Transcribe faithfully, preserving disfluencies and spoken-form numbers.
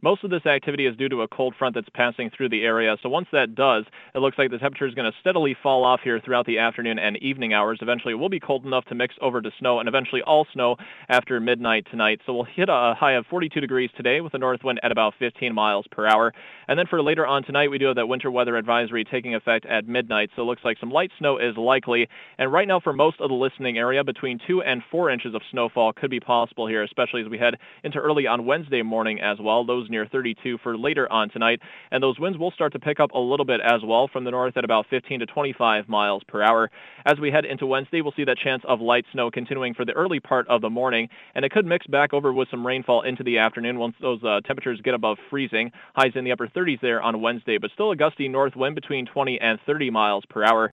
Most of this activity is due to a cold front that's passing through the area. So once that does, it looks like the temperature is going to steadily fall off here throughout the afternoon and evening hours. Eventually, it will be cold enough to mix over to snow, and eventually all snow after midnight tonight. So we'll hit a high of forty-two degrees today with a north wind at about fifteen miles per hour. And then for later on tonight, we do have that winter weather advisory taking effect at midnight. So it looks like some light snow is likely. And right now, for most of the listening area, between two and four inches of snowfall could be possible here, especially as we head into early on Wednesday morning as well. Those near thirty-two for later on tonight. And those winds will start to pick up a little bit as well from the north at about fifteen to twenty-five miles per hour. As we head into Wednesday, we'll see that chance of light snow continuing for the early part of the morning, and it could mix back over with some rainfall into the afternoon once those uh, temperatures get above freezing. Highs in the upper thirties there on Wednesday, but still a gusty north wind between twenty and thirty miles per hour.